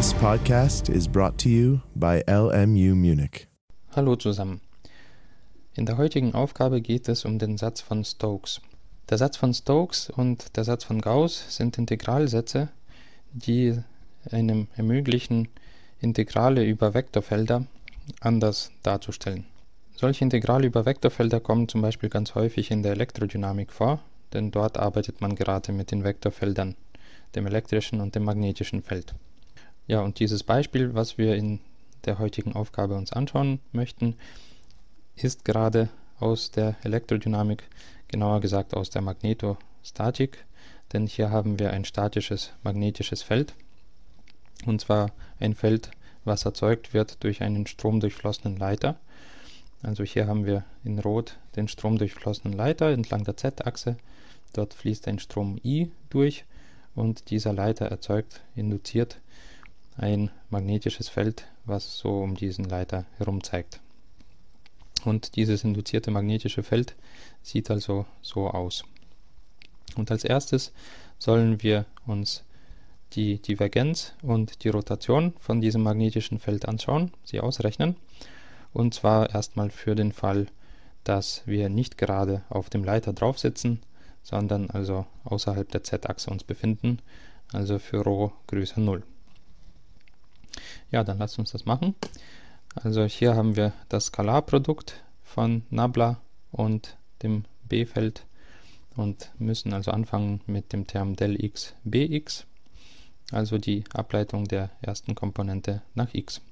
This podcast is brought to you by LMU Munich. Hallo zusammen. In der heutigen Aufgabe geht es um den Satz von Stokes. Der Satz von Stokes und der Satz von Gauss sind Integralsätze, die einem ermöglichen, Integrale über Vektorfelder anders darzustellen. Solche Integrale über Vektorfelder kommen zum Beispiel ganz häufig in der Elektrodynamik vor, denn dort arbeitet man gerade mit den Vektorfeldern, dem elektrischen und dem magnetischen Feld. Ja, und dieses Beispiel, was wir in der heutigen Aufgabe uns anschauen möchten, ist gerade aus der Elektrodynamik, genauer gesagt aus der Magnetostatik, denn hier haben wir ein statisches magnetisches Feld, und zwar ein Feld, was erzeugt wird durch einen stromdurchflossenen Leiter. Also hier haben wir in Rot den stromdurchflossenen Leiter entlang der Z-Achse. Dort fließt ein Strom I durch und dieser Leiter induziert ein magnetisches Feld, was so um diesen Leiter herum zeigt. Und dieses induzierte magnetische Feld sieht also so aus. Und als erstes sollen wir uns die Divergenz und die Rotation von diesem magnetischen Feld anschauen, sie ausrechnen. Und zwar erstmal für den Fall, dass wir nicht gerade auf dem Leiter drauf sitzen, sondern also außerhalb der Z-Achse uns befinden, also für ρ größer 0. Ja, dann lasst uns das machen. Also hier haben wir das Skalarprodukt von Nabla und dem B-Feld und müssen also anfangen mit dem Term del x bx, also die Ableitung der ersten Komponente nach x.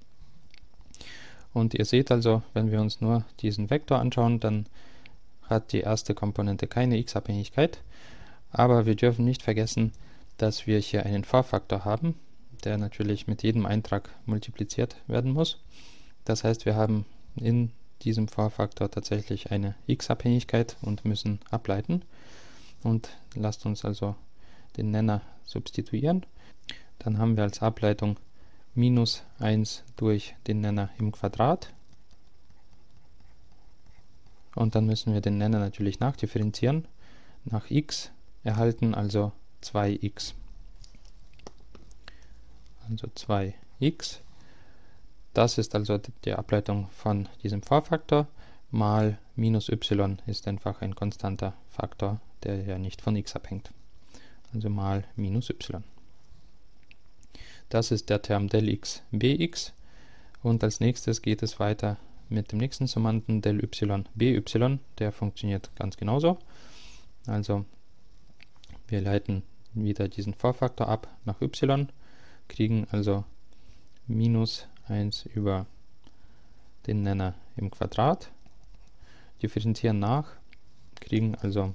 Und ihr seht also, wenn wir uns nur diesen Vektor anschauen, dann hat die erste Komponente keine x-Abhängigkeit, aber wir dürfen nicht vergessen, dass wir hier einen Vorfaktor haben, der natürlich mit jedem Eintrag multipliziert werden muss. Das heißt, wir haben in diesem Vorfaktor tatsächlich eine x-Abhängigkeit und müssen ableiten. Und lasst uns also den Nenner substituieren. Dann haben wir als Ableitung minus 1 durch den Nenner im Quadrat. Und dann müssen wir den Nenner natürlich nachdifferenzieren. Nach x erhalten also 2x. Also 2x. Das ist also die Ableitung von diesem Vorfaktor, mal minus y ist einfach ein konstanter Faktor, der ja nicht von x abhängt. Also mal minus y. Das ist der Term del x bx. Und als nächstes geht es weiter mit dem nächsten Summanden del y by. Der funktioniert ganz genauso. Also wir leiten wieder diesen Vorfaktor ab nach y, kriegen also minus 1 über den Nenner im Quadrat, differenzieren nach, kriegen also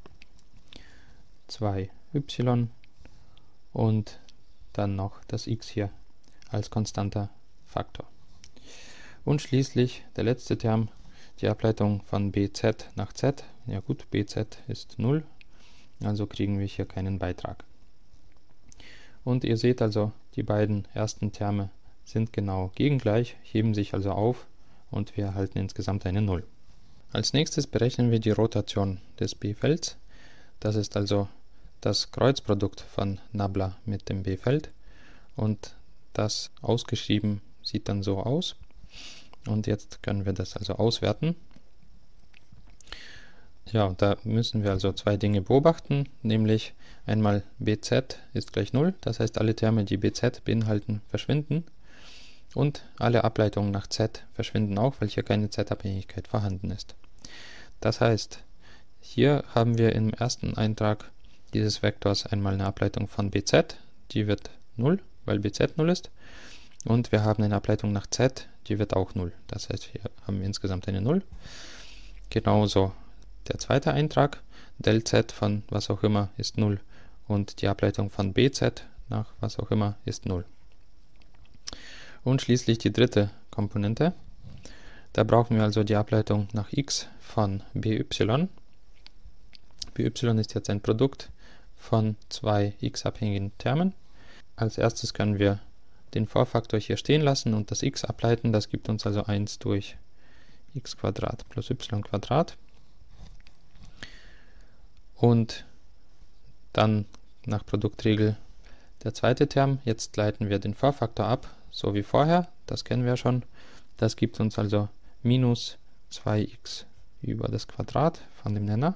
2y und dann noch das x hier als konstanter Faktor. Und schließlich der letzte Term, die Ableitung von bz nach z. Ja gut, bz ist 0, also kriegen wir hier keinen Beitrag. Und ihr seht also, die beiden ersten Terme sind genau gegengleich, heben sich also auf und wir erhalten insgesamt eine 0. Als nächstes berechnen wir die Rotation des B-Felds. Das ist also das Kreuzprodukt von Nabla mit dem B-Feld und das ausgeschrieben sieht dann so aus. Und jetzt können wir das also auswerten. Ja, da müssen wir also zwei Dinge beobachten, nämlich einmal bz ist gleich 0, das heißt alle Terme, die bz beinhalten, verschwinden und alle Ableitungen nach z verschwinden auch, weil hier keine z-Abhängigkeit vorhanden ist. Das heißt, hier haben wir im ersten Eintrag dieses Vektors einmal eine Ableitung von bz, die wird 0, weil bz 0 ist, und wir haben eine Ableitung nach z, die wird auch 0. Das heißt, hier haben wir insgesamt eine 0. Genauso der zweite Eintrag, del z von was auch immer ist 0 und die Ableitung von bz nach was auch immer ist 0. Und schließlich die dritte Komponente. Da brauchen wir also die Ableitung nach x von by. By ist jetzt ein Produkt von zwei x-abhängigen Termen. Als erstes können wir den Vorfaktor hier stehen lassen und das x ableiten. Das gibt uns also 1 durch x plus y. Und dann nach Produktregel der zweite Term. Jetzt leiten wir den Vorfaktor ab, so wie vorher. Das kennen wir schon. Das gibt uns also minus 2x über das Quadrat von dem Nenner.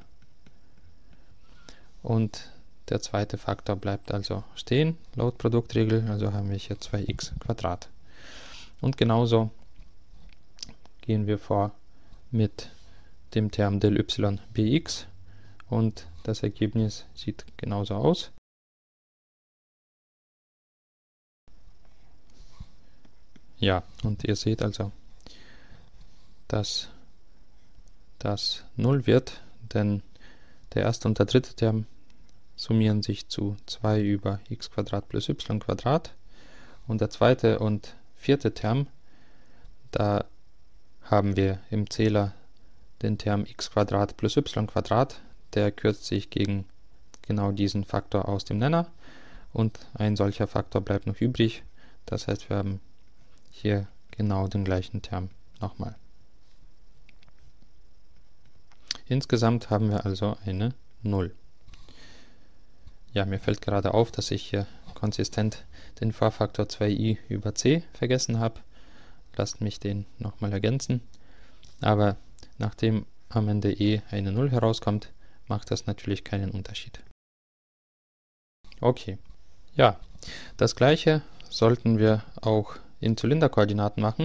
Und der zweite Faktor bleibt also stehen, laut Produktregel. Also haben wir hier 2x Quadrat. Und genauso gehen wir vor mit dem Term del y bx. Und das Ergebnis sieht genauso aus. Ja, und ihr seht also, dass das 0 wird, denn der erste und der dritte Term summieren sich zu 2 über x² plus y². Und der zweite und vierte Term, da haben wir im Zähler den Term x² plus y², der kürzt sich gegen genau diesen Faktor aus dem Nenner und ein solcher Faktor bleibt noch übrig. Das heißt, wir haben hier genau den gleichen Term nochmal. Insgesamt haben wir also eine 0. Ja, mir fällt gerade auf, dass ich hier konsistent den Vorfaktor 2i über c vergessen habe. Lasst mich den nochmal ergänzen. Aber nachdem am Ende eine 0 herauskommt, macht das natürlich keinen Unterschied. Okay, ja, das gleiche sollten wir auch in Zylinderkoordinaten machen.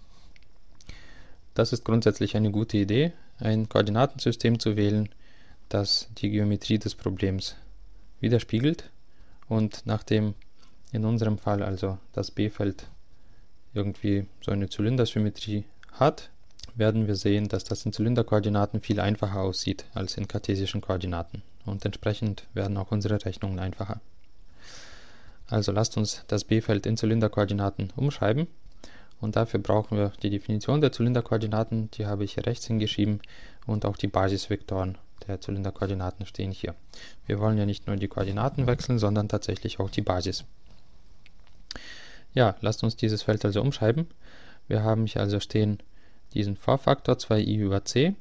Das ist grundsätzlich eine gute Idee, ein Koordinatensystem zu wählen, das die Geometrie des Problems widerspiegelt. Und nachdem in unserem Fall also das B-Feld irgendwie so eine Zylindersymmetrie hat, werden wir sehen, dass das in Zylinderkoordinaten viel einfacher aussieht als in kartesischen Koordinaten. Und entsprechend werden auch unsere Rechnungen einfacher. Also lasst uns das B-Feld in Zylinderkoordinaten umschreiben. Und dafür brauchen wir die Definition der Zylinderkoordinaten, die habe ich hier rechts hingeschrieben, und auch die Basisvektoren der Zylinderkoordinaten stehen hier. Wir wollen ja nicht nur die Koordinaten wechseln, sondern tatsächlich auch die Basis. Ja, lasst uns dieses Feld also umschreiben. Wir haben hier also stehen diesen Vorfaktor 2i über c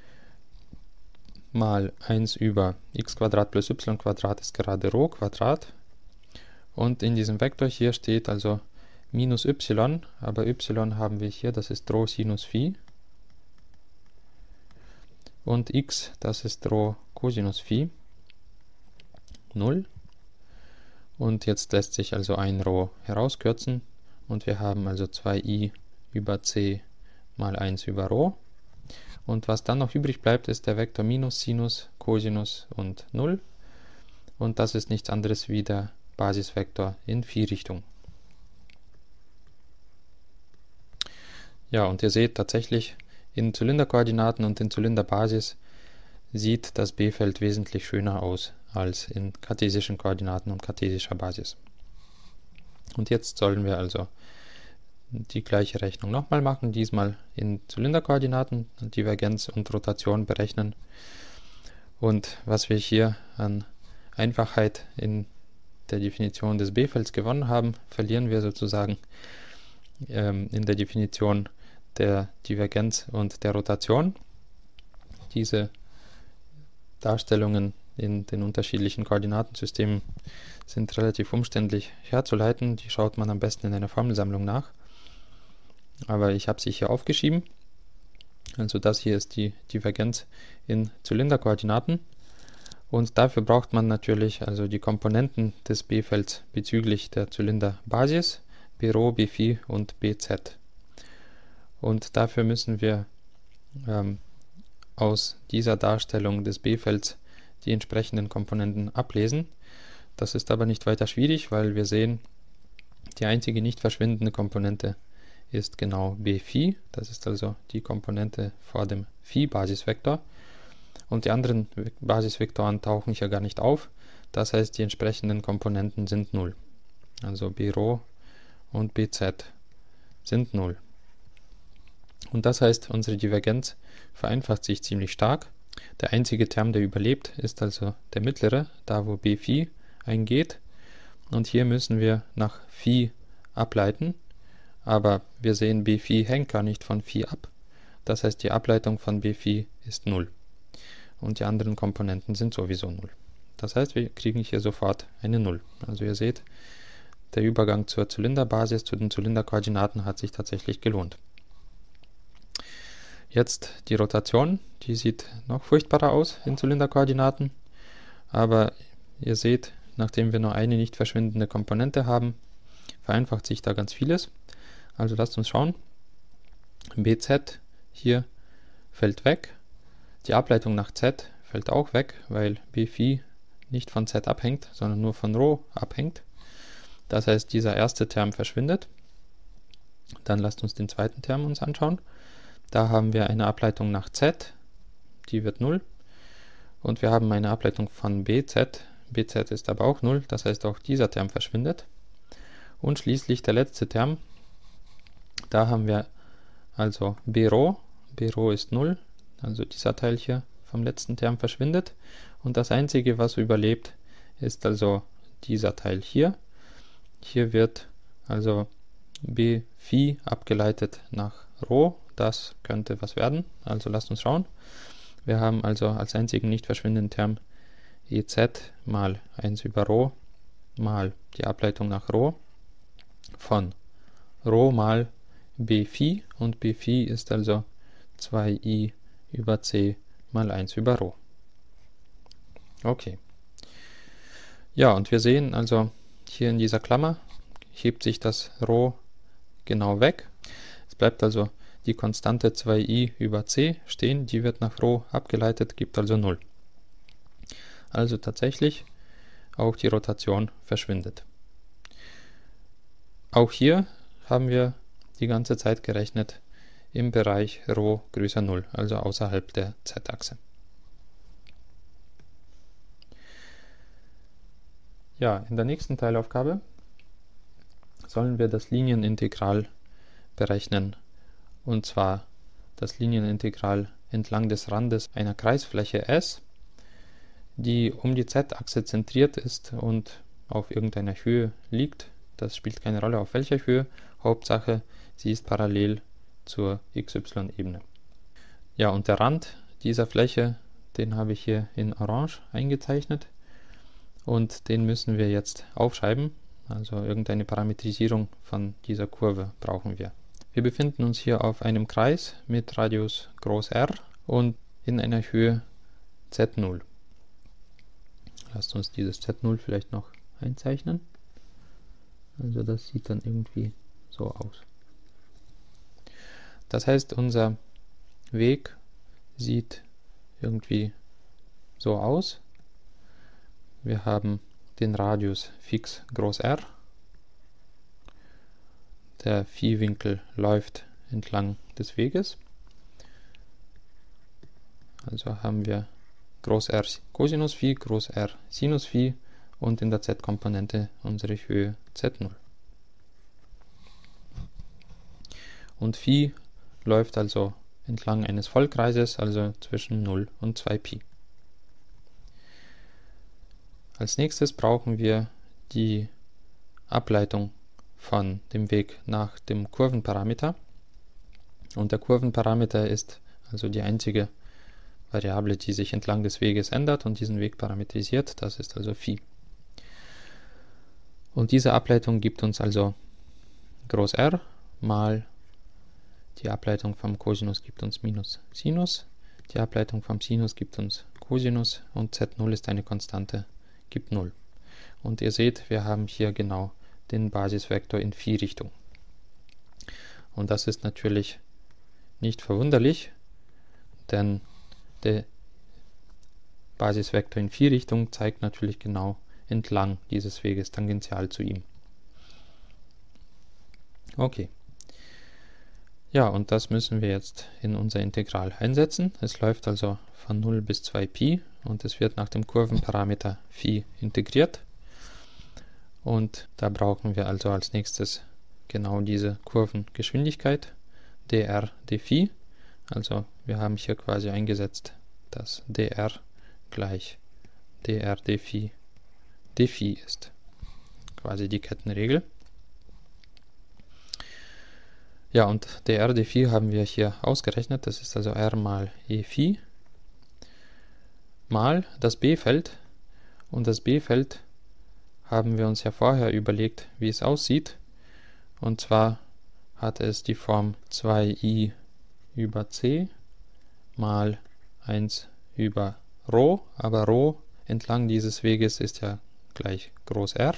mal 1 über x² plus y² ist gerade Rho Quadrat. Und in diesem Vektor hier steht also minus y, aber y haben wir hier, das ist Rho Sinus Phi. Und x, das ist Rho Cosinus Phi, 0. Und jetzt lässt sich also ein Rho herauskürzen und wir haben also 2i über c mal 1 über Rho. Und was dann noch übrig bleibt, ist der Vektor Minus, Sinus, Cosinus und 0. Und das ist nichts anderes wie der Basisvektor in Phi-Richtung. Ja, und ihr seht tatsächlich, in Zylinderkoordinaten und in Zylinderbasis sieht das B-Feld wesentlich schöner aus als in kartesischen Koordinaten und kartesischer Basis. Und jetzt sollen wir also die gleiche Rechnung nochmal machen, diesmal in Zylinderkoordinaten, Divergenz und Rotation berechnen. Und was wir hier an Einfachheit in der Definition des B-Felds gewonnen haben, verlieren wir sozusagen in der Definition der Divergenz und der Rotation. Diese Darstellungen in den unterschiedlichen Koordinatensystemen sind relativ umständlich herzuleiten. Die schaut man am besten in einer Formelsammlung nach. Aber ich habe sie hier aufgeschrieben. Also das hier ist die Divergenz in Zylinderkoordinaten. Und dafür braucht man natürlich also die Komponenten des B-Felds bezüglich der Zylinderbasis, Bρ, Bφ und Bz. Und dafür müssen wir aus dieser Darstellung des B-Felds die entsprechenden Komponenten ablesen. Das ist aber nicht weiter schwierig, weil wir sehen, die einzige nicht verschwindende Komponente ist genau Bφ. Das ist also die Komponente vor dem Phi-Basisvektor. Und die anderen Basisvektoren tauchen hier gar nicht auf. Das heißt, die entsprechenden Komponenten sind 0. Also Bρ und Bz sind 0. Und das heißt, unsere Divergenz vereinfacht sich ziemlich stark. Der einzige Term, der überlebt, ist also der mittlere, da wo Bφ eingeht. Und hier müssen wir nach Phi ableiten. Aber wir sehen, Bφ hängt gar nicht von Phi ab. Das heißt, die Ableitung von Bφ ist 0. Und die anderen Komponenten sind sowieso 0. Das heißt, wir kriegen hier sofort eine 0. Also ihr seht, der Übergang zur Zylinderbasis, zu den Zylinderkoordinaten hat sich tatsächlich gelohnt. Jetzt die Rotation, die sieht noch furchtbarer aus in Zylinderkoordinaten, aber ihr seht, nachdem wir nur eine nicht verschwindende Komponente haben, vereinfacht sich da ganz vieles. Also lasst uns schauen. BZ hier fällt weg. Die Ableitung nach Z fällt auch weg, weil Bφ nicht von Z abhängt, sondern nur von Rho abhängt. Das heißt, dieser erste Term verschwindet. Dann lasst uns den zweiten Term uns anschauen. Da haben wir eine Ableitung nach Z, die wird 0. Und wir haben eine Ableitung von BZ. BZ ist aber auch 0, das heißt auch dieser Term verschwindet. Und schließlich der letzte Term. Da haben wir also Bρ. Bρ ist 0, also dieser Teil hier vom letzten Term verschwindet. Und das einzige, was überlebt, ist also dieser Teil hier. Hier wird also Bφ abgeleitet nach Rho. Das könnte was werden. Also lasst uns schauen. Wir haben also als einzigen nicht verschwindenden Term EZ mal 1 über Rho mal die Ableitung nach Rho von Rho mal Bφ, und Bφ ist also 2i über c mal 1 über Rho. Okay. Ja, und wir sehen also hier in dieser Klammer hebt sich das Rho genau weg. Es bleibt also die Konstante 2i über c stehen, die wird nach Rho abgeleitet, gibt also 0. Also tatsächlich auch die Rotation verschwindet. Auch hier haben wir die ganze Zeit gerechnet im Bereich Rho größer 0, also außerhalb der Z-Achse. Ja, in der nächsten Teilaufgabe sollen wir das Linienintegral berechnen, und zwar das Linienintegral entlang des Randes einer Kreisfläche S, die um die Z-Achse zentriert ist und auf irgendeiner Höhe liegt. Das spielt keine Rolle auf welcher Höhe, Hauptsache sie ist parallel zur xy-Ebene. Ja, und der Rand dieser Fläche, den habe ich hier in Orange eingezeichnet und den müssen wir jetzt aufschreiben, also irgendeine Parametrisierung von dieser Kurve brauchen wir. Wir befinden uns hier auf einem Kreis mit Radius groß R und in einer Höhe Z0. Lasst uns dieses Z0 vielleicht noch einzeichnen. Also das sieht dann irgendwie so aus. Das heißt, unser Weg sieht irgendwie so aus. Wir haben den Radius fix groß R. Der Phi-Winkel läuft entlang des Weges. Also haben wir groß R Cosinus Phi, groß R Sinus Phi und in der Z-Komponente unsere Höhe Z0. Und Phi läuft also entlang eines Vollkreises, also zwischen 0 und 2π. Als nächstes brauchen wir die Ableitung von dem Weg nach dem Kurvenparameter. Und der Kurvenparameter ist also die einzige Variable, die sich entlang des Weges ändert und diesen Weg parametrisiert. Das ist also Phi. Und diese Ableitung gibt uns also groß R mal die Ableitung vom Cosinus gibt uns minus Sinus. Die Ableitung vom Sinus gibt uns Cosinus und Z0 ist eine Konstante, gibt 0. Und ihr seht, wir haben hier genau den Basisvektor in Phi-Richtung. Und das ist natürlich nicht verwunderlich, denn der Basisvektor in Phi-Richtung zeigt natürlich genau entlang dieses Weges tangential zu ihm. Okay. Ja, und das müssen wir jetzt in unser Integral einsetzen. Es läuft also von 0 bis 2π und es wird nach dem Kurvenparameter Phi integriert. Und da brauchen wir also als nächstes genau diese Kurvengeschwindigkeit, dr dφ. Also wir haben hier quasi eingesetzt, dass dr gleich dr dφ dφ ist. Quasi die Kettenregel. Ja, und dr dφ haben wir hier ausgerechnet. Das ist also r mal e Phi mal das b-Feld. Und das b-Feld haben wir uns ja vorher überlegt, wie es aussieht. Und zwar hat es die Form 2i über c mal 1 über Rho, aber Rho entlang dieses Weges ist ja gleich groß R,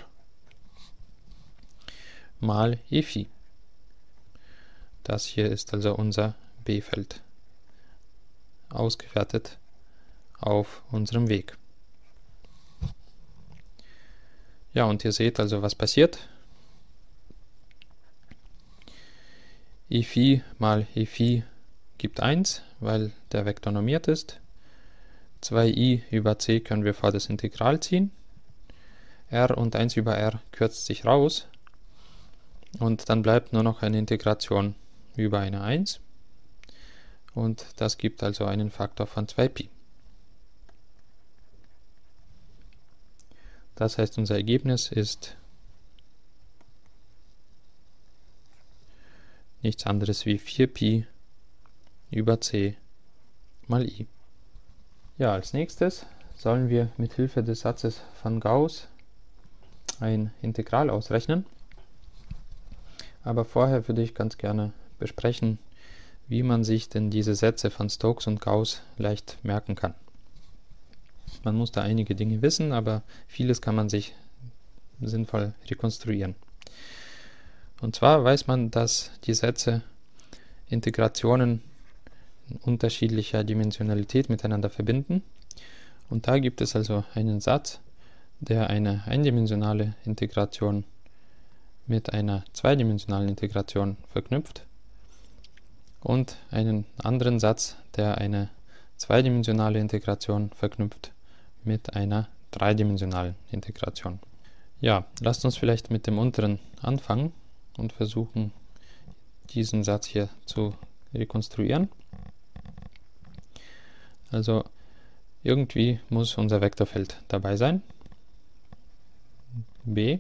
mal e Phi. Das hier ist also unser b-Feld, ausgewertet auf unserem Weg. Ja, und ihr seht also, was passiert. E Phi mal E Phi gibt 1, weil der Vektor normiert ist. 2i über c können wir vor das Integral ziehen. R und 1 über r kürzt sich raus. Und dann bleibt nur noch eine Integration über eine 1. Und das gibt also einen Faktor von 2π. Das heißt, unser Ergebnis ist nichts anderes wie 4π über c mal i. Ja, als nächstes sollen wir mit Hilfe des Satzes von Gauss ein Integral ausrechnen. Aber vorher würde ich ganz gerne besprechen, wie man sich denn diese Sätze von Stokes und Gauss leicht merken kann. Man muss da einige Dinge wissen, aber vieles kann man sich sinnvoll rekonstruieren. Und zwar weiß man, dass die Sätze Integrationen unterschiedlicher Dimensionalität miteinander verbinden. Und da gibt es also einen Satz, der eine eindimensionale Integration mit einer zweidimensionalen Integration verknüpft und einen anderen Satz, der eine zweidimensionale Integration verknüpft mit einer dreidimensionalen Integration. Ja, lasst uns vielleicht mit dem unteren anfangen und versuchen, diesen Satz hier zu rekonstruieren. Also irgendwie muss unser Vektorfeld dabei sein, B.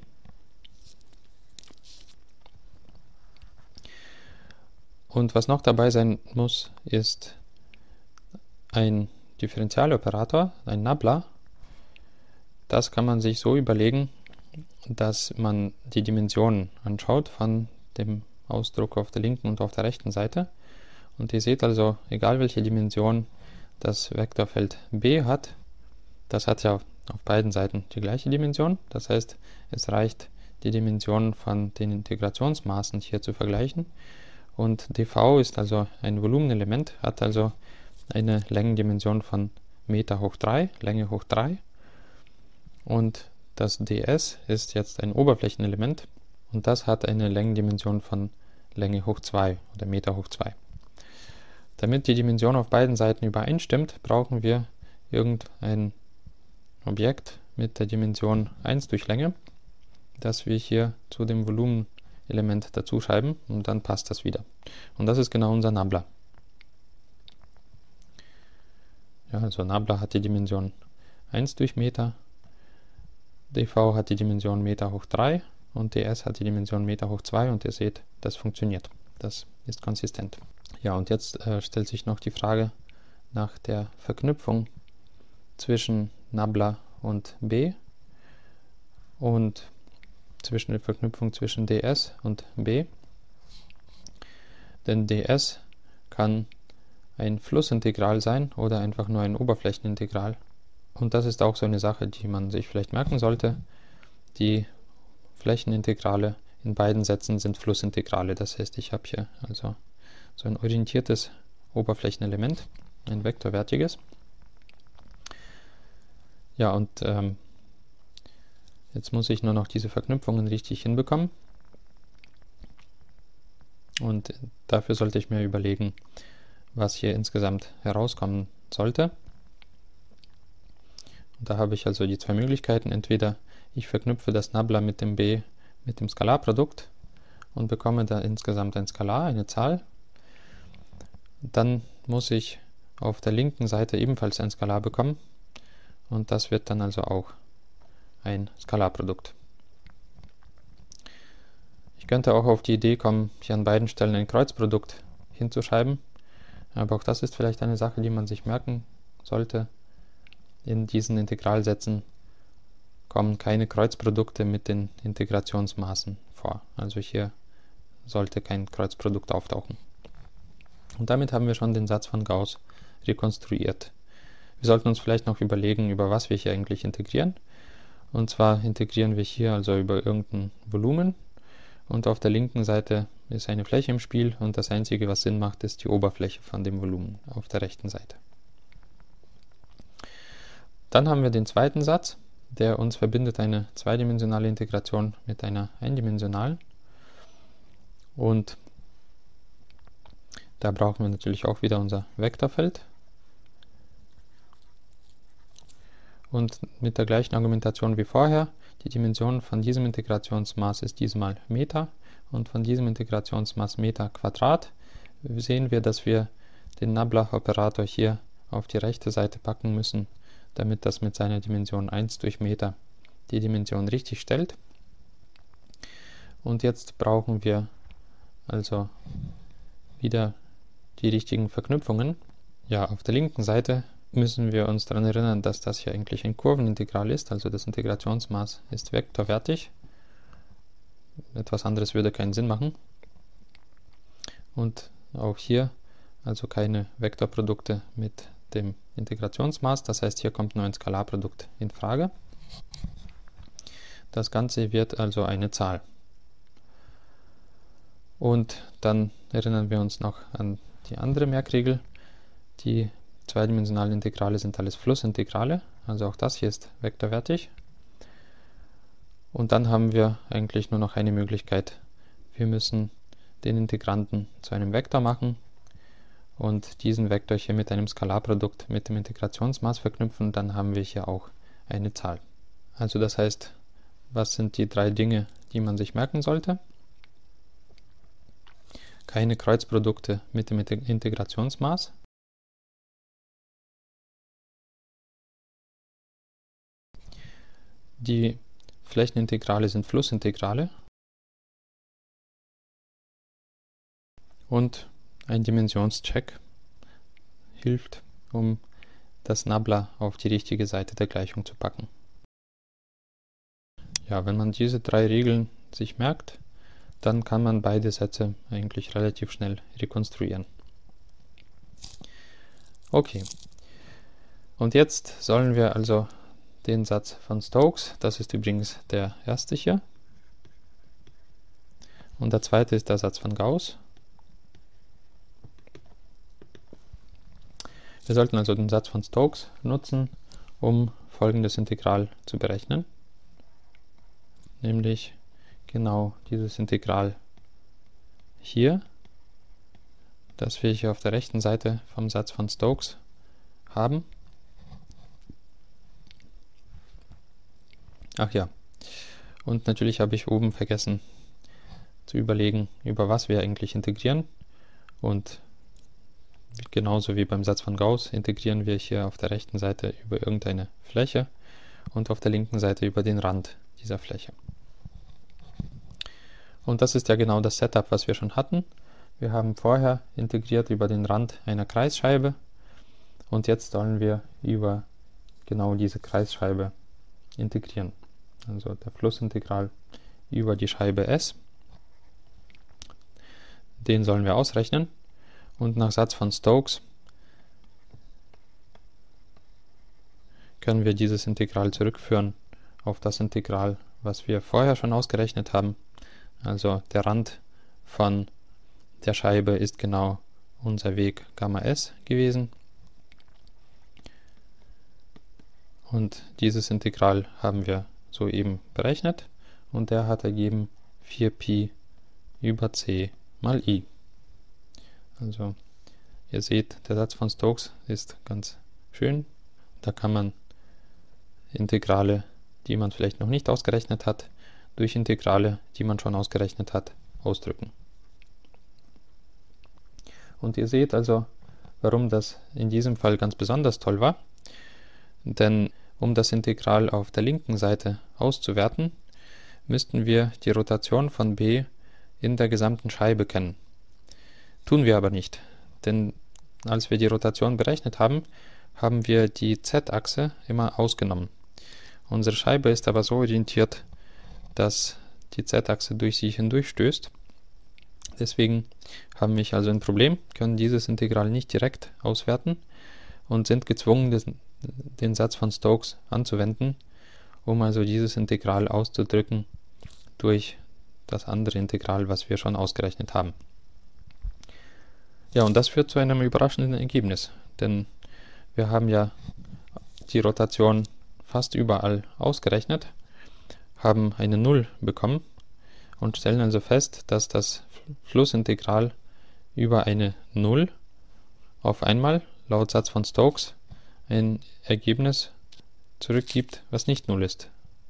Und was noch dabei sein muss, ist ein Differentialoperator, ein Nabla. Das kann man sich so überlegen, dass man die Dimensionen anschaut von dem Ausdruck auf der linken und auf der rechten Seite. Und ihr seht also, egal welche Dimension das Vektorfeld B hat, das hat ja auf beiden Seiten die gleiche Dimension. Das heißt, es reicht, die Dimensionen von den Integrationsmaßen hier zu vergleichen. Und dv ist also ein Volumenelement, hat also eine Längendimension von Meter hoch 3, Länge hoch 3. Und das ds ist jetzt ein Oberflächenelement und das hat eine Längendimension von Länge hoch 2 oder Meter hoch 2. Damit die Dimension auf beiden Seiten übereinstimmt, brauchen wir irgendein Objekt mit der Dimension 1 durch Länge, das wir hier zu dem Volumenelement dazu schreiben und dann passt das wieder. Und das ist genau unser Nabla. Ja, also Nabla hat die Dimension 1 durch Meter, dv hat die Dimension Meter hoch 3 und ds hat die Dimension Meter hoch 2 und ihr seht, das funktioniert. Das ist konsistent. Ja, und jetzt stellt sich noch die Frage nach der Verknüpfung zwischen Nabla und B und zwischen der Verknüpfung zwischen ds und b. Denn ds kann ein Flussintegral sein oder einfach nur ein Oberflächenintegral. Und das ist auch so eine Sache, die man sich vielleicht merken sollte. Die Flächenintegrale in beiden Sätzen sind Flussintegrale. Das heißt, ich habe hier also so ein orientiertes Oberflächenelement, ein vektorwertiges. Ja, und jetzt muss ich nur noch diese Verknüpfungen richtig hinbekommen. Und dafür sollte ich mir überlegen, was hier insgesamt herauskommen sollte. Und da habe ich also die zwei Möglichkeiten. Entweder ich verknüpfe das Nabla mit dem B mit dem Skalarprodukt und bekomme da insgesamt ein Skalar, eine Zahl. Dann muss ich auf der linken Seite ebenfalls ein Skalar bekommen und das wird dann also auch ein Skalarprodukt. Ich könnte auch auf die Idee kommen, hier an beiden Stellen ein Kreuzprodukt hinzuschreiben, aber auch das ist vielleicht eine Sache, die man sich merken sollte in diesen Integralsätzen, kommen keine Kreuzprodukte mit den Integrationsmaßen vor. Also hier sollte kein Kreuzprodukt auftauchen. Und damit haben wir schon den Satz von Gauss rekonstruiert. Wir sollten uns vielleicht noch überlegen, über was wir hier eigentlich integrieren. Und zwar integrieren wir hier also über irgendein Volumen. Und auf der linken Seite ist eine Fläche im Spiel und das Einzige, was Sinn macht, ist die Oberfläche von dem Volumen auf der rechten Seite. Dann haben wir den zweiten Satz, der uns verbindet eine zweidimensionale Integration mit einer eindimensionalen. Und da brauchen wir natürlich auch wieder unser Vektorfeld. Und mit der gleichen Argumentation wie vorher, die Dimension von diesem Integrationsmaß ist diesmal Meter und von diesem Integrationsmaß Meter Quadrat sehen wir, dass wir den Nabla-Operator hier auf die rechte Seite packen müssen, damit das mit seiner Dimension 1 durch Meter die Dimension richtig stellt. Und jetzt brauchen wir also wieder die richtigen Verknüpfungen. Ja, auf der linken Seite müssen wir uns daran erinnern, dass das hier eigentlich ein Kurvenintegral ist, also das Integrationsmaß ist vektorwertig. Etwas anderes würde keinen Sinn machen. Und auch hier also keine Vektorprodukte mit dem Integrationsmaß, das heißt, hier kommt nur ein Skalarprodukt in Frage. Das Ganze wird also eine Zahl. Und dann erinnern wir uns noch an die andere Merkregel. Die zweidimensionalen Integrale sind alles Flussintegrale, also auch das hier ist vektorwertig. Und dann haben wir eigentlich nur noch eine Möglichkeit. Wir müssen den Integranten zu einem Vektor machen und diesen Vektor hier mit einem Skalarprodukt mit dem Integrationsmaß verknüpfen, dann haben wir hier auch eine Zahl. Also das heißt, was sind die drei Dinge, die man sich merken sollte? Keine Kreuzprodukte mit dem Integrationsmaß. Die Flächenintegrale sind Flussintegrale. Und ein Dimensionscheck hilft, um das Nabla auf die richtige Seite der Gleichung zu packen. Ja, wenn man diese drei Regeln sich merkt, dann kann man beide Sätze eigentlich relativ schnell rekonstruieren. Okay, und jetzt sollen wir also den Satz von Stokes, das ist übrigens der erste hier, und der zweite ist der Satz von Gauss. Wir sollten also den Satz von Stokes nutzen, um folgendes Integral zu berechnen, nämlich genau dieses Integral hier, das wir hier auf der rechten Seite vom Satz von Stokes haben. Ach ja, und natürlich habe ich oben vergessen zu überlegen, über was wir eigentlich integrieren, und genauso wie beim Satz von Gauss integrieren wir hier auf der rechten Seite über irgendeine Fläche und auf der linken Seite über den Rand dieser Fläche. Und das ist ja genau das Setup, was wir schon hatten. Wir haben vorher integriert über den Rand einer Kreisscheibe und jetzt sollen wir über genau diese Kreisscheibe integrieren. Also der Flussintegral über die Scheibe S. Den sollen wir ausrechnen. Und nach Satz von Stokes können wir dieses Integral zurückführen auf das Integral, was wir vorher schon ausgerechnet haben. Also der Rand von der Scheibe ist genau unser Weg Gamma S gewesen. Und dieses Integral haben wir soeben berechnet und der hat ergeben 4π über c mal i. Also ihr seht, der Satz von Stokes ist ganz schön. Da kann man Integrale, die man vielleicht noch nicht ausgerechnet hat, durch Integrale, die man schon ausgerechnet hat, ausdrücken. Und ihr seht also, warum das in diesem Fall ganz besonders toll war. Denn um das Integral auf der linken Seite auszuwerten, müssten wir die Rotation von b in der gesamten Scheibe kennen. Tun wir aber nicht, denn als wir die Rotation berechnet haben, haben wir die z-Achse immer ausgenommen. Unsere Scheibe ist aber so orientiert, dass die Z-Achse durch sie hindurch stößt. Deswegen haben wir also ein Problem, können dieses Integral nicht direkt auswerten und sind gezwungen, den Satz von Stokes anzuwenden, um also dieses Integral auszudrücken durch das andere Integral, was wir schon ausgerechnet haben. Ja, und das führt zu einem überraschenden Ergebnis, denn wir haben ja die Rotation fast überall ausgerechnet, haben eine 0 bekommen und stellen also fest, dass das Flussintegral über eine 0 auf einmal, laut Satz von Stokes, ein Ergebnis zurückgibt, was nicht 0 ist.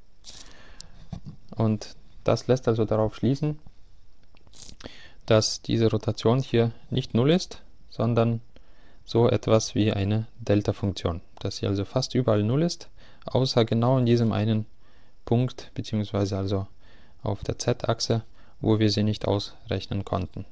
Und das lässt also darauf schließen, dass diese Rotation hier nicht 0 ist, sondern so etwas wie eine Delta-Funktion, dass sie also fast überall 0 ist, außer genau in diesem einen Punkt, beziehungsweise also auf der Z-Achse, wo wir sie nicht ausrechnen konnten.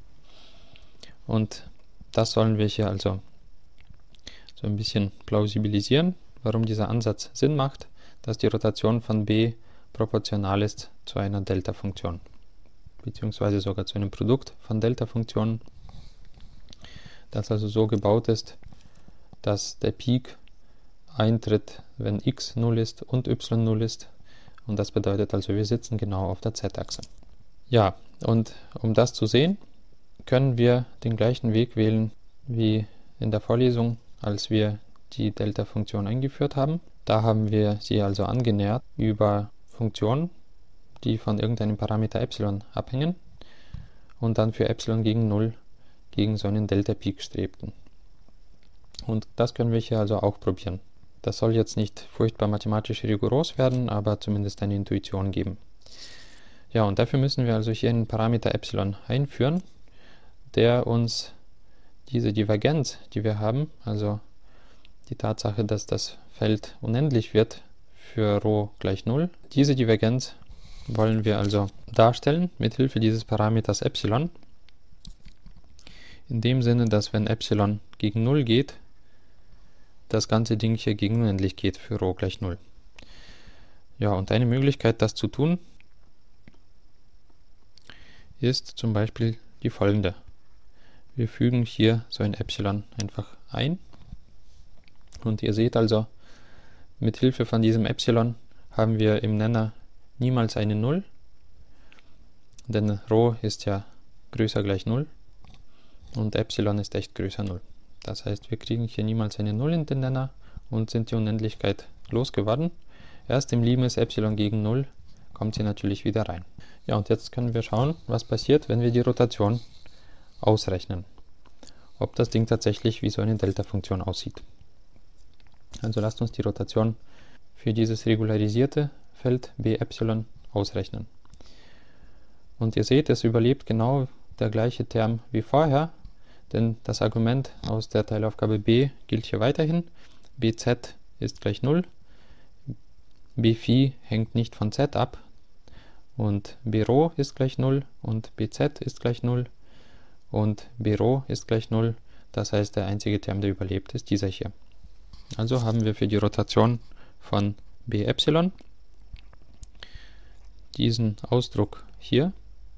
Und das sollen wir hier also so ein bisschen plausibilisieren, warum dieser Ansatz Sinn macht, dass die Rotation von B proportional ist zu einer Delta-Funktion, beziehungsweise sogar zu einem Produkt von Delta-Funktionen, das also so gebaut ist, dass der Peak eintritt, wenn x 0 ist und y 0 ist. Und das bedeutet also, wir sitzen genau auf der Z-Achse. Ja, und um das zu sehen, können wir den gleichen Weg wählen wie in der Vorlesung, als wir die Delta-Funktion eingeführt haben. Da haben wir sie also angenähert über Funktionen, die von irgendeinem Parameter Epsilon abhängen und dann für Epsilon gegen 0 gegen so einen Delta-Peak strebten. Und das können wir hier also auch probieren. Das soll jetzt nicht furchtbar mathematisch rigoros werden, aber zumindest eine Intuition geben. Ja, und dafür müssen wir also hier einen Parameter Epsilon einführen, der uns diese Divergenz, die wir haben, also die Tatsache, dass das Feld unendlich wird für ρ gleich 0, diese Divergenz wollen wir also darstellen mit Hilfe dieses Parameters Epsilon, in dem Sinne, dass wenn Epsilon gegen 0 geht, das ganze Ding hier gegen unendlich geht für ρ gleich 0. Ja, und eine Möglichkeit, das zu tun, ist zum Beispiel die folgende. Wir fügen hier so ein Epsilon einfach ein. Und ihr seht also, mit Hilfe von diesem Epsilon haben wir im Nenner niemals eine 0, denn ρ ist ja größer gleich 0 und Epsilon ist echt größer 0. Das heißt, wir kriegen hier niemals eine 0 in den Nenner und sind die Unendlichkeit losgeworden. Erst im Limes Epsilon gegen 0 kommt sie natürlich wieder rein. Ja, und jetzt können wir schauen, was passiert, wenn wir die Rotation ausrechnen. Ob das Ding tatsächlich wie so eine Delta-Funktion aussieht. Also lasst uns die Rotation für dieses regularisierte Feld B Epsilon ausrechnen. Und ihr seht, es überlebt genau der gleiche Term wie vorher, denn das Argument aus der Teilaufgabe B gilt hier weiterhin. Bz ist gleich 0, Bφ hängt nicht von z ab und Bρ ist gleich 0 und Bz ist gleich 0 und Bρ ist gleich 0. Das heißt, der einzige Term, der überlebt, ist dieser hier. Also haben wir für die Rotation von B Epsilon diesen Ausdruck hier.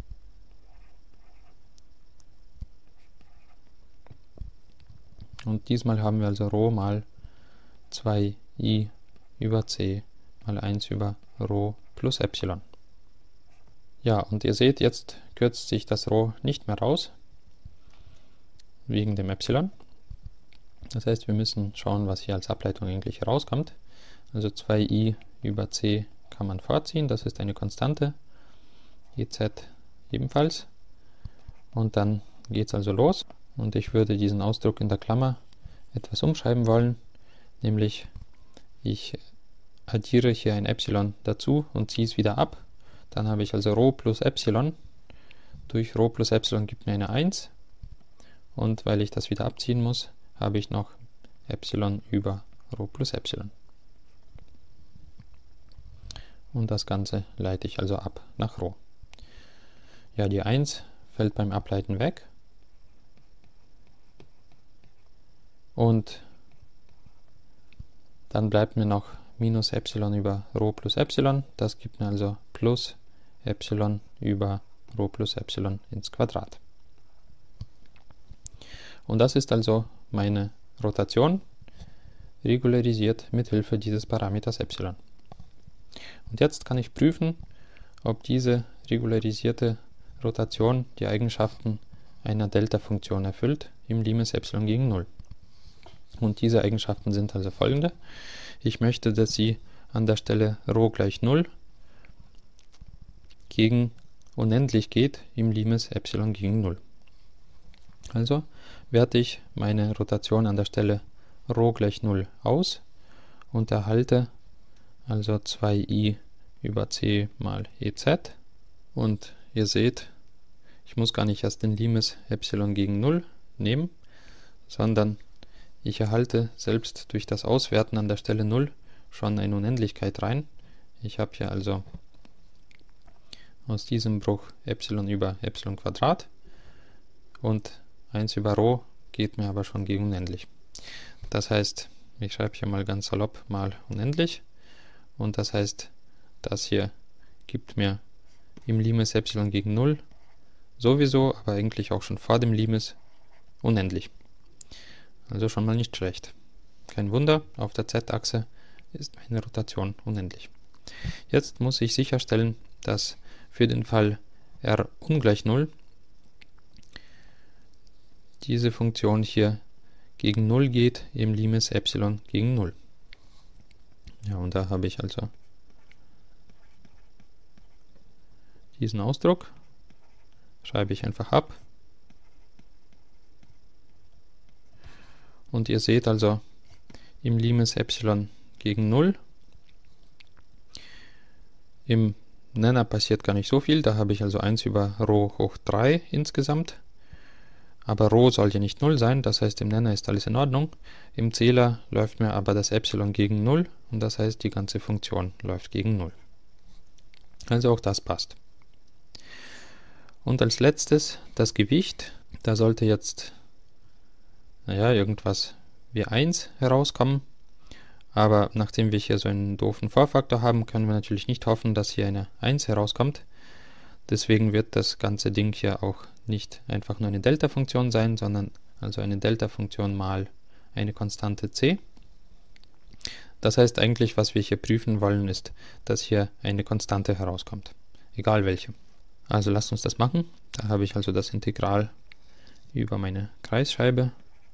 Und diesmal haben wir also ρ mal 2i über c mal 1 über ρ plus Epsilon. Ja, und ihr seht, jetzt kürzt sich das ρ nicht mehr raus, wegen dem Epsilon. Das heißt, wir müssen schauen, was hier als Ableitung eigentlich herauskommt. Also 2i über c kann man vorziehen, das ist eine Konstante, ez ebenfalls. Und dann geht es also los. Und ich würde diesen Ausdruck in der Klammer etwas umschreiben wollen, nämlich ich addiere hier ein Epsilon dazu und ziehe es wieder ab. Dann habe ich also ρ plus Epsilon. Durch ρ plus Epsilon gibt mir eine 1. Und weil ich das wieder abziehen muss, habe ich noch Epsilon über ρ plus Epsilon. Und das Ganze leite ich also ab nach ρ. Ja, die 1 fällt beim Ableiten weg. Und dann bleibt mir noch minus Epsilon über Rho plus Epsilon. Das gibt mir also plus Epsilon über Rho plus Epsilon ins Quadrat. Und das ist also meine Rotation, regularisiert mit Hilfe dieses Parameters Epsilon. Und jetzt kann ich prüfen, ob diese regularisierte Rotation die Eigenschaften einer Delta-Funktion erfüllt im Limes Epsilon gegen 0. Und diese Eigenschaften sind also folgende. Ich möchte, dass sie an der Stelle Rho gleich 0 gegen unendlich geht im Limes Epsilon gegen 0. Also werte ich meine Rotation an der Stelle Rho gleich 0 aus und erhalte also 2i über c mal ez. Und ihr seht, ich muss gar nicht erst den Limes Epsilon gegen 0 nehmen, sondern ich erhalte selbst durch das Auswerten an der Stelle 0 schon eine Unendlichkeit rein. Ich habe hier also aus diesem Bruch Epsilon über Epsilon Quadrat und 1 über Rho geht mir aber schon gegen unendlich. Das heißt, ich schreibe hier mal ganz salopp mal unendlich und das heißt, das hier gibt mir im Limes Epsilon gegen 0 sowieso, aber eigentlich auch schon vor dem Limes unendlich. Also schon mal nicht schlecht. Kein Wunder, auf der Z-Achse ist meine Rotation unendlich. Jetzt muss ich sicherstellen, dass für den Fall r ungleich 0 diese Funktion hier gegen 0 geht im Limes Epsilon gegen 0. Ja, und da habe ich also diesen Ausdruck, schreibe ich einfach ab. Und ihr seht also im Limes Epsilon gegen 0. Im Nenner passiert gar nicht so viel, da habe ich also 1 über Rho hoch 3 insgesamt. Aber Rho soll ja nicht 0 sein, das heißt im Nenner ist alles in Ordnung. Im Zähler läuft mir aber das Epsilon gegen 0 und das heißt die ganze Funktion läuft gegen 0. Also auch das passt. Und als letztes das Gewicht, da sollte jetzt irgendwas wie 1 herauskommen. Aber nachdem wir hier so einen doofen Vorfaktor haben, können wir natürlich nicht hoffen, dass hier eine 1 herauskommt. Deswegen wird das ganze Ding hier auch nicht einfach nur eine Delta-Funktion sein, sondern also eine Delta-Funktion mal eine Konstante c. Das heißt eigentlich, was wir hier prüfen wollen, ist, dass hier eine Konstante herauskommt. Egal welche. Also lasst uns das machen. Da habe ich also das Integral über meine Kreisscheibe.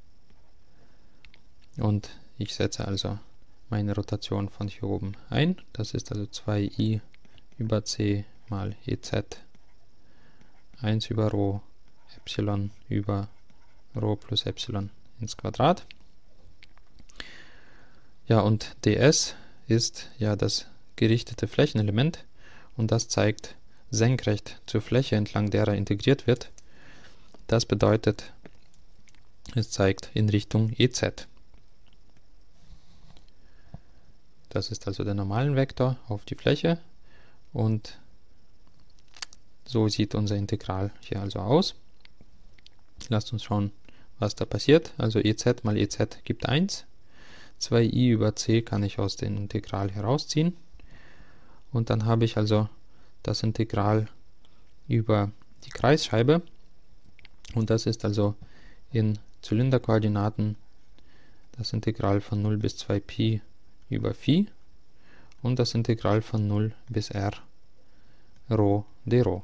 Und ich setze also meine Rotation von hier oben ein. Das ist also 2i über c mal ez 1 über Rho Epsilon über Rho plus Epsilon ins Quadrat. Ja, und ds ist ja das gerichtete Flächenelement und das zeigt senkrecht zur Fläche, entlang derer integriert wird. Das bedeutet, es zeigt in Richtung ez. Das ist also der normalen Vektor auf die Fläche und so sieht unser Integral hier also aus. Lasst uns schauen, was da passiert. Also ez mal ez gibt 1. 2i über c kann ich aus dem Integral herausziehen. Und dann habe ich also das Integral über die Kreisscheibe. Und das ist also in Zylinderkoordinaten das Integral von 0 bis 2pi über Phi und das Integral von 0 bis r Rho d Rho.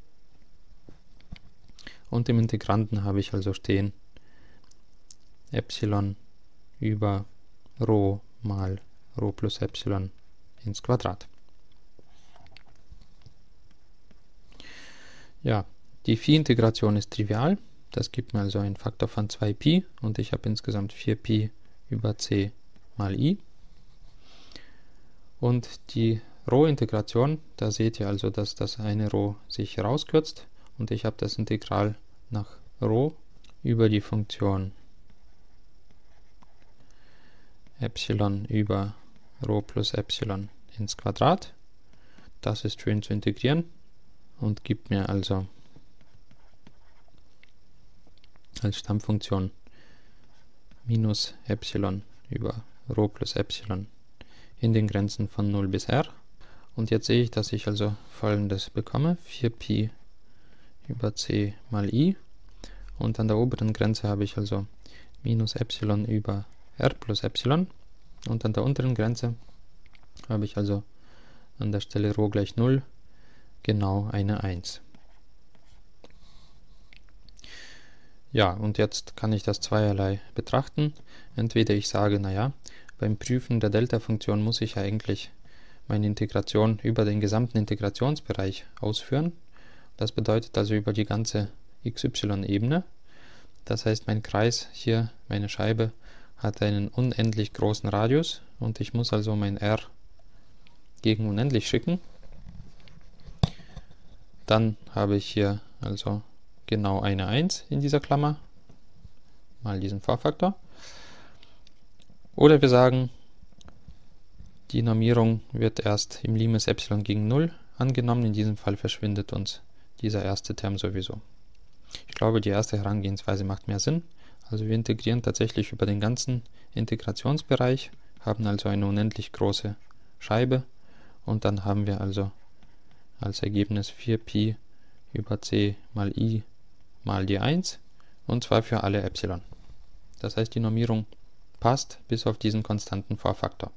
Und im Integranten habe ich also stehen Epsilon über Rho mal Rho plus Epsilon ins Quadrat. Ja, die Phi-Integration ist trivial. Das gibt mir also einen Faktor von 2pi und ich habe insgesamt 4pi über c mal i. Und die Rho-Integration, da seht ihr also, dass das eine Rho sich herauskürzt und ich habe das Integral nach Rho über die Funktion Epsilon über Rho plus Epsilon ins Quadrat. Das ist schön zu integrieren und gibt mir also als Stammfunktion minus Epsilon über Rho plus Epsilon in den Grenzen von 0 bis r. Und jetzt sehe ich, dass ich also Folgendes bekomme, 4pi über c mal i. Und an der oberen Grenze habe ich also minus Epsilon über r plus Epsilon. Und an der unteren Grenze habe ich also an der Stelle Rho gleich 0 genau eine 1. Ja, und jetzt kann ich das zweierlei betrachten. Entweder ich sage, naja, beim Prüfen der Delta-Funktion muss ich eigentlich meine Integration über den gesamten Integrationsbereich ausführen. Das bedeutet also über die ganze xy-Ebene. Das heißt, mein Kreis hier, meine Scheibe, hat einen unendlich großen Radius und ich muss also mein r gegen unendlich schicken. Dann habe ich hier also genau eine 1 in dieser Klammer, mal diesen Vorfaktor. Oder wir sagen, die Normierung wird erst im Limes Epsilon gegen 0 angenommen. In diesem Fall verschwindet uns dieser erste Term sowieso. Ich glaube, die erste Herangehensweise macht mehr Sinn. Also wir integrieren tatsächlich über den ganzen Integrationsbereich, haben also eine unendlich große Scheibe und dann haben wir also als Ergebnis 4pi über c mal i mal die 1 und zwar für alle Epsilon. Das heißt, die Normierung passt bis auf diesen konstanten Vorfaktor.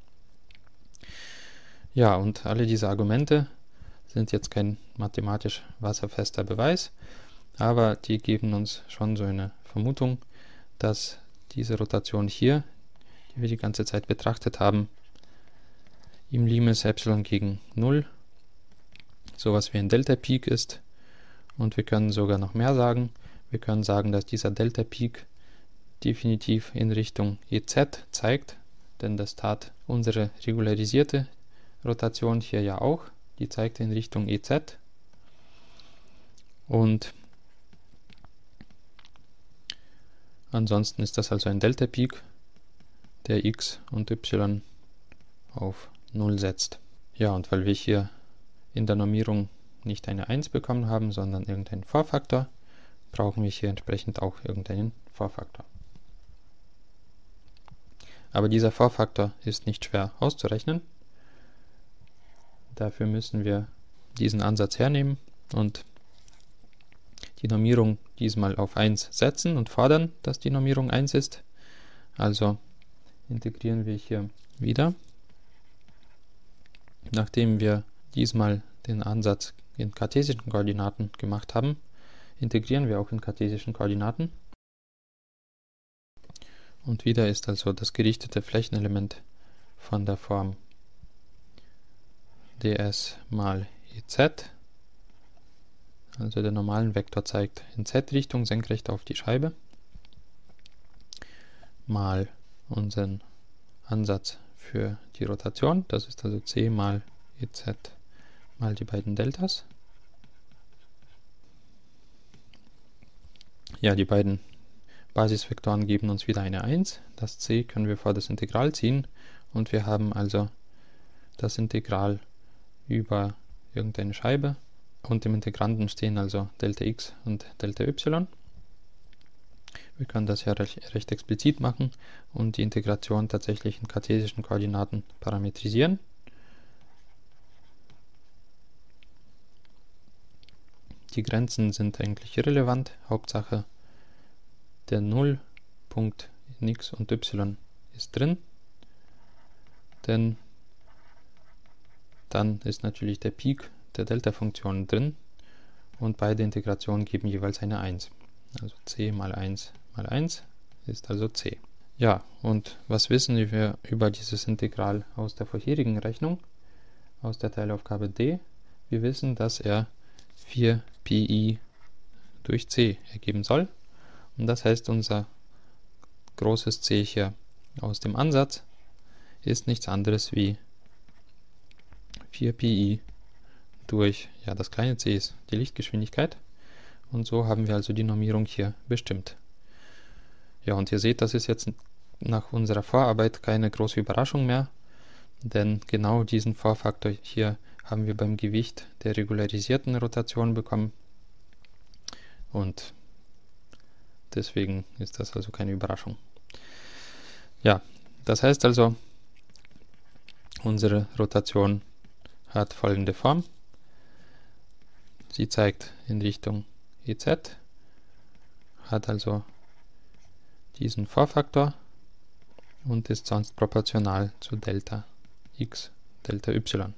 Ja, und alle diese Argumente sind jetzt kein mathematisch wasserfester Beweis, aber die geben uns schon so eine Vermutung, dass diese Rotation hier, die wir die ganze Zeit betrachtet haben, im Limes Epsilon gegen 0 sowas wie ein Delta-Peak ist. Und wir können sogar noch mehr sagen. Wir können sagen, dass dieser Delta-Peak definitiv in Richtung EZ zeigt, denn das tat unsere regularisierte Rotation hier ja auch. Die zeigte in Richtung EZ. Und ansonsten ist das also ein Delta-Peak, der x und y auf 0 setzt. Ja, und weil wir hier in der Normierung nicht eine 1 bekommen haben, sondern irgendeinen Vorfaktor, brauchen wir hier entsprechend auch irgendeinen Vorfaktor. Aber dieser Vorfaktor ist nicht schwer auszurechnen. Dafür müssen wir diesen Ansatz hernehmen und die Normierung diesmal auf 1 setzen und fordern, dass die Normierung 1 ist. Also integrieren wir hier wieder. Nachdem wir diesmal den Ansatz in kartesischen Koordinaten gemacht haben, integrieren wir auch in kartesischen Koordinaten. Und wieder ist also das gerichtete Flächenelement von der Form ds mal ez, also der normalen Vektor zeigt in z-Richtung senkrecht auf die Scheibe, mal unseren Ansatz für die Rotation, das ist also c mal ez mal die beiden Deltas. Ja, die beiden Basisvektoren geben uns wieder eine 1. Das c können wir vor das Integral ziehen und wir haben also das Integral über irgendeine Scheibe und im Integranten stehen also Delta x und Delta y. Wir können das ja recht explizit machen und die Integration tatsächlich in kartesischen Koordinaten parametrisieren. Die Grenzen sind eigentlich irrelevant. Hauptsache der Nullpunkt in x und y ist drin, denn dann ist natürlich der Peak der Delta-Funktion drin und beide Integrationen geben jeweils eine 1. Also c mal 1 mal 1 ist also c. Ja, und was wissen wir über dieses Integral aus der vorherigen Rechnung, aus der Teilaufgabe d? Wir wissen, dass er 4pi durch c ergeben soll. Und das heißt, unser großes c hier aus dem Ansatz ist nichts anderes wie 4pi durch, ja, das kleine c ist die Lichtgeschwindigkeit. Und so haben wir also die Normierung hier bestimmt. Ja, und ihr seht, das ist jetzt nach unserer Vorarbeit keine große Überraschung mehr, denn genau diesen Vorfaktor hier haben wir beim Gewicht der regularisierten Rotation bekommen. Und deswegen ist das also keine Überraschung. Ja, das heißt also, Unsere Rotation hat folgende Form. Sie zeigt in Richtung EZ, hat also diesen Vorfaktor und ist sonst proportional zu Delta x, Delta y.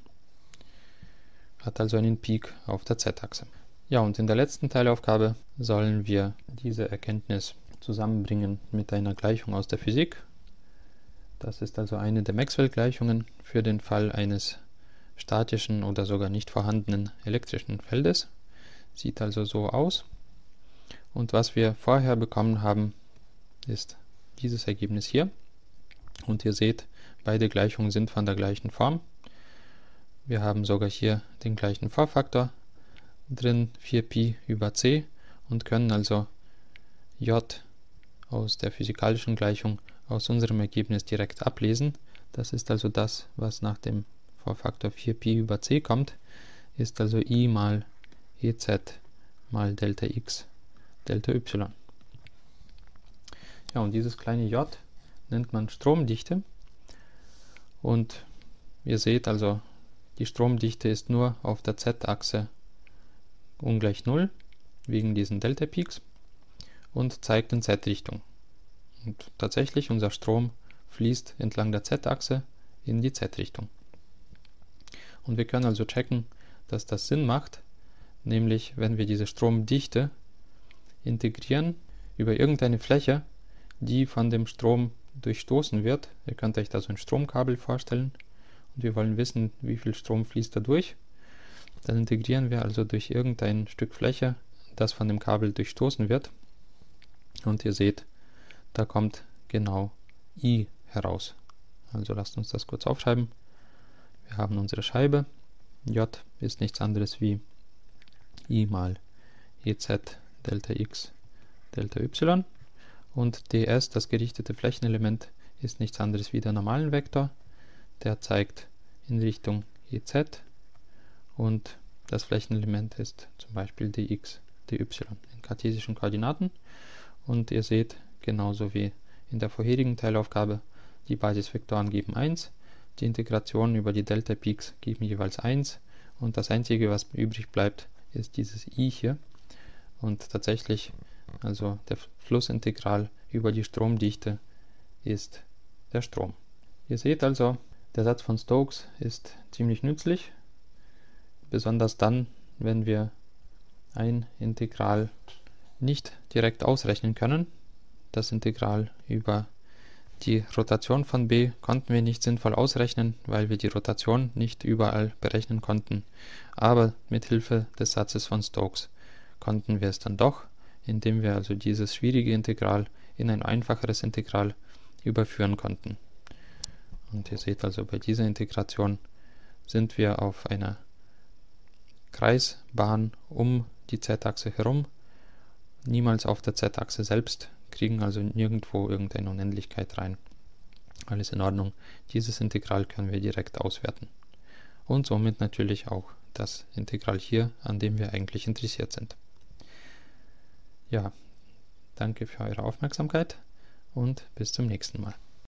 Hat also einen Peak auf der Z-Achse. Ja, und in der letzten Teilaufgabe sollen wir diese Erkenntnis zusammenbringen mit einer Gleichung aus der Physik. Das ist also eine der Maxwell-Gleichungen für den Fall eines statischen oder sogar nicht vorhandenen elektrischen Feldes. Sieht also so aus. Und was wir vorher bekommen haben, ist dieses Ergebnis hier. Und ihr seht, beide Gleichungen sind von der gleichen Form. Wir haben sogar hier den gleichen Vorfaktor drin, 4π über c, und können also j aus der physikalischen Gleichung aus unserem Ergebnis direkt ablesen. Das ist also das, was nach dem Vorfaktor 4π über c kommt, ist also I mal EZ mal Delta x, Delta y. Ja, und dieses kleine j nennt man Stromdichte. Und ihr seht also, die Stromdichte ist nur auf der Z-Achse ungleich 0, wegen diesen Delta-Peaks, und zeigt in Z-Richtung. Und tatsächlich, unser Strom fließt entlang der Z-Achse in die Z-Richtung. Und wir können also checken, dass das Sinn macht, nämlich wenn wir diese Stromdichte integrieren über irgendeine Fläche, die von dem Strom durchstoßen wird. Ihr könnt euch da so ein Stromkabel vorstellen und wir wollen wissen, wie viel Strom fließt da durch. Dann integrieren wir also durch irgendein Stück Fläche, das von dem Kabel durchstoßen wird. Und ihr seht, da kommt genau I heraus. Also lasst uns das kurz aufschreiben. Wir haben unsere Scheibe. J ist nichts anderes wie I mal EZ Delta x Delta y. Und ds, das gerichtete Flächenelement, ist nichts anderes wie der normalen Vektor. Der zeigt in Richtung EZ. Und das Flächenelement ist zum Beispiel dx, dy in kartesischen Koordinaten. Und ihr seht, genauso wie in der vorherigen Teilaufgabe, die Basisvektoren geben 1, die Integrationen über die Delta-Peaks geben jeweils 1 und das einzige, was übrig bleibt, ist dieses i hier. Und tatsächlich, also der Flussintegral über die Stromdichte ist der Strom. Ihr seht also, der Satz von Stokes ist ziemlich nützlich, besonders dann, wenn wir ein Integral nicht direkt ausrechnen können. Das Integral über die Rotation von b konnten wir nicht sinnvoll ausrechnen, weil wir die Rotation nicht überall berechnen konnten. Aber mit Hilfe des Satzes von Stokes konnten wir es dann doch, indem wir also dieses schwierige Integral in ein einfacheres Integral überführen konnten. Und ihr seht also, bei dieser Integration sind wir auf einer Kreisbahn um die Z-Achse herum, niemals auf der Z-Achse selbst, kriegen also nirgendwo irgendeine Unendlichkeit rein. Alles in Ordnung. Dieses Integral können wir direkt auswerten. Und somit natürlich auch das Integral hier, an dem wir eigentlich interessiert sind. Ja, danke für eure Aufmerksamkeit und bis zum nächsten Mal.